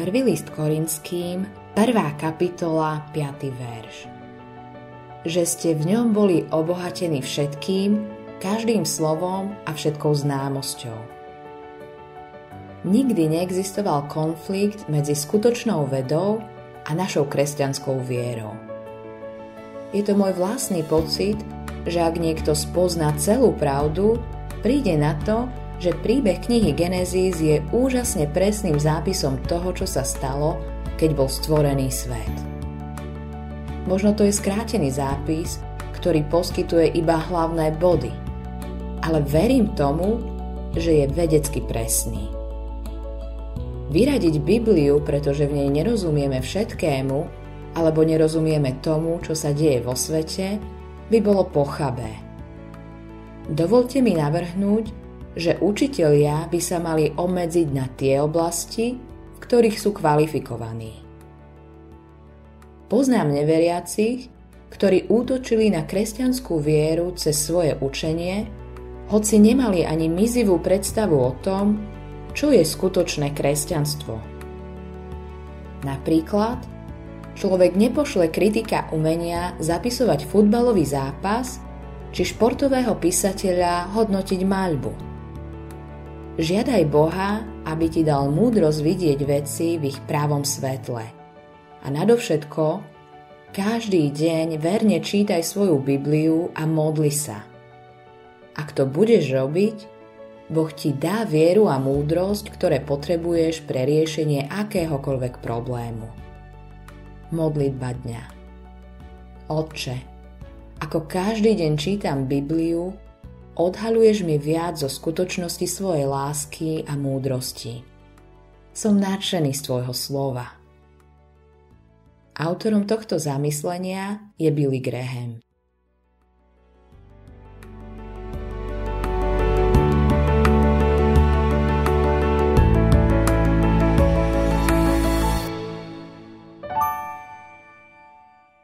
1. list Korinským, 1. kapitola, 5. verš. Že ste v ňom boli obohatení všetkým, každým slovom a všetkou známosťou. Nikdy neexistoval konflikt medzi skutočnou vedou a našou kresťanskou vierou. Je to môj vlastný pocit, že ak niekto spozná celú pravdu, príde na to, že príbeh knihy Genézis je úžasne presným zápisom toho, čo sa stalo, keď bol stvorený svet. Možno to je skrátený zápis, ktorý poskytuje iba hlavné body, ale verím tomu, že je vedecky presný. Vyradiť Bibliu, pretože v nej nerozumieme všetkému, alebo nerozumieme tomu, čo sa deje vo svete, by bolo pochabé. Dovoľte mi navrhnúť, že učitelia by sa mali obmedziť na tie oblasti, v ktorých sú kvalifikovaní. Poznám neveriacich, ktorí útočili na kresťanskú vieru cez svoje učenie, hoci nemali ani mizivú predstavu o tom, čo je skutočné kresťanstvo. Napríklad, človek nepošle kritika umenia zapisovať futbalový zápas či športového písateľa hodnotiť maľbu. Žiadaj Boha, aby ti dal múdrosť vidieť veci v ich právom svetle. A nadovšetko, každý deň verne čítaj svoju Bibliu a modli sa. Ak to budeš robiť, Boh ti dá vieru a múdrosť, ktoré potrebuješ pre riešenie akéhokoľvek problému. Modlitba dňa. Otče, ako každý deň čítam Bibliu, odhaľuješ mi viac zo skutočnosti svojej lásky a múdrosti. Som nadšený z tvojho slova. Autorom tohto zamyslenia je Billy Graham.